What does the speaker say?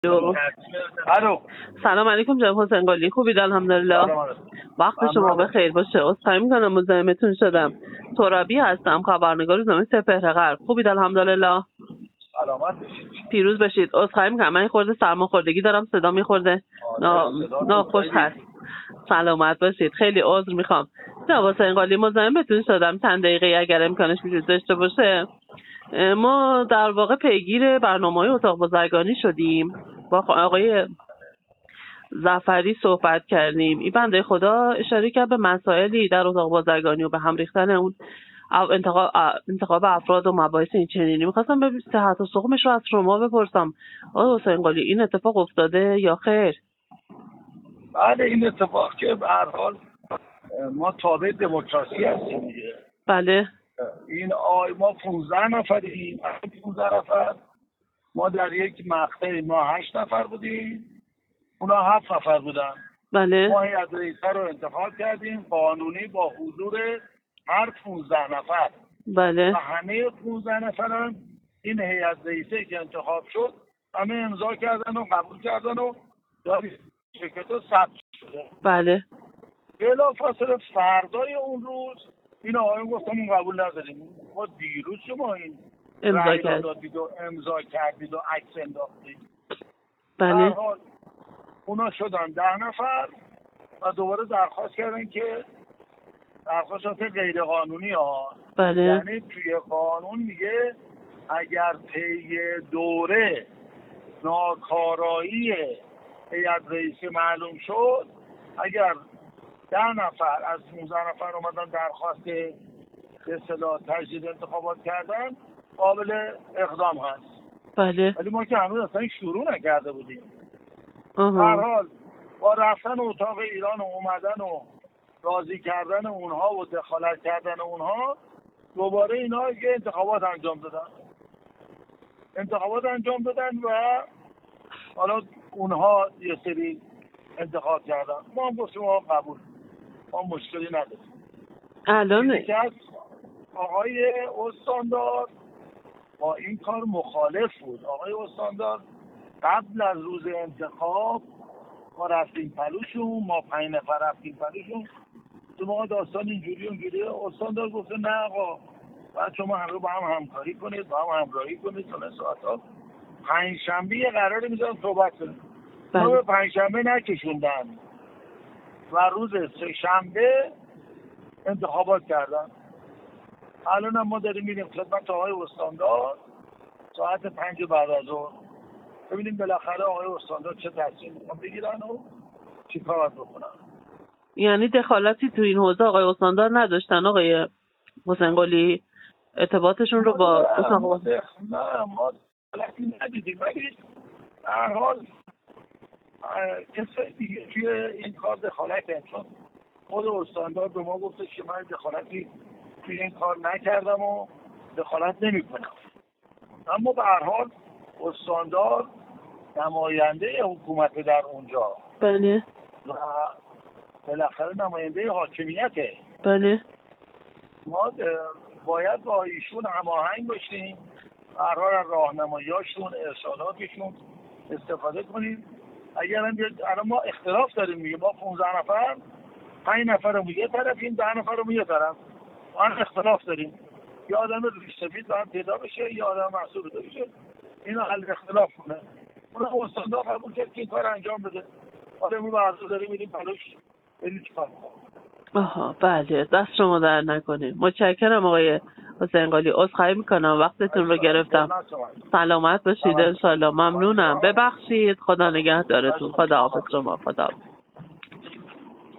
الو. سلام علیکم جناب حسین قلی، خوبید؟ الحمدلله. وقت شما بخیر باشه. عذرخواهی میکنم مزاحمتون شدم. ترابی هستم، خبرنگار روزنامه سپهر غرب. خوبید؟ الحمدلله. سلامت بشید. پیروز بشید. عذرخواهی میکنم، من خورده سرماخوردگی دارم، صدا میخورده ناخوش هست. سلامت باشید. خیلی عذر میخوام جناب حسین قلی، مزاحمتون شدم چند دقیقه اگر امکانش وجود داشته باشه. ما در واقع پیگیر برنامه‌های اتاق بازرگانی شدیم، با آقای ظفری صحبت کردیم. این بنده خدا اشاره کرد به مسائلی در اتاق بازرگانی و به هم ریختن اون انتخاب افراد و مباحث این چنینی. میخواستم به صحت و سقمش رو از شما بپرسم آقای حسین قلی، این اتفاق افتاده یا خیر؟ بله، این اتفاق که به هر حال ما تابع دموکراسی هستیم دیگه. بله. این ما 15 نفریم. 15 نفر ما در یک مقطعی ما 8 نفر بودیم، اونا 7 نفر بودن. بله. ما هیئت رئیسه رو انتخاب کردیم قانونی با حضور هر 15 نفر. بله. و همه 15 نفران این هیئت رئیسه که انتخاب شد همه امضا کردن و قبول کردن و شرکت رو ثبت شده. بله. بلافاصله فردای اون روز این آقایون گفتم اون قبول نداریم. ما دیروز شما این امضا کردید و امضا کردید و عکس انداختید. بله. در حال اونا شدن 10 نفر و دوباره درخواست کردن که درخواست غیر قانونی ها. بله. یعنی توی قانون میگه اگر طی دوره ناکارایی هیئت رئیسه معلوم شد، اگر 10 نفر از 15 نفر اومدن درخواست به اصطلاح تجدید انتخابات کردن، قابل اقدام هست. بله. ولی ما که هنوز اصلا شروع نکرده بودیم. آها. هر حال با رفتن اتاق ایران و اومدن و راضی کردن اونها و دخالت کردن اونها، دوباره اینا که انتخابات انجام دادن و حالا اونها یه سری انتخاب کردن. ما هم گفتیم قبول، ما مشکلی نداریم. الان یکی از آقای استاندار با این کار مخالف بود. آقای استاندار قبل از روز انتخاب ما رفتیم پلوشون، ما 5 نفر رفتیم پلوشون، تو ما داستان اینجوری استاندار گفته نه آقا، بعد شما همه با هم همکاری کنید، با هم همراهی کنید. تا ساعتا 5 شنبه قراره میذارم صحبت کنید. ما 5 شنبه نکشوندن و روز 3 شنبه انتخابات کردن. الان هم ما داریم میریم خدمت آقای استاندار ساعت 5 بعد از ظهر، ببینیم بالاخره آقای استاندار چه تصمیم میخوان بگیرن و چی کار بکنن. یعنی دخالتی تو این حوزه آقای استاندار نداشتن آقای حسین قلی؟ ارتباطشون رو با نه ما دخالتی ندیدیم، ولی در حال کسی دیگه توی این کار دخالت کرد، چون خود استاندار به ما گفته که من دخالتی توی این کار نکردم و دخالت نمی کنم. اما به هر حال استاندار نماینده حکومت در اونجا. بله. و بالاخره نماینده حاکمیته. بله. ما باید با ایشون هماهنگ باشیم، به هر حال راهنماییاشون، ارشاداتشون استفاده کنیم. اگر الان ما اختلاف داریم میگه، ما 15 نفر 5 نفرمون یه طرفیم، 10 نفرمون یه طرف، ما اختلاف داریم. یا آدم ریش سفید باید پیدا بشه یا آدم محصول پیدا بشه، اینو حل اختلاف کنه. اون استاندار قبول کرد که این کار انجام بده. حالا ما برزو داریم میریم پلوش بریم چیکار کنیم. آها بله، دست شما در نکنه. متشکرم آقای حسین قلی، عذرخواهی میکنم وقتتون رو گرفتم. سلامت باشید انشالله. ممنونم، ببخشید. خدا نگهدارتون. خدا حافظ شما. خدا حافظ.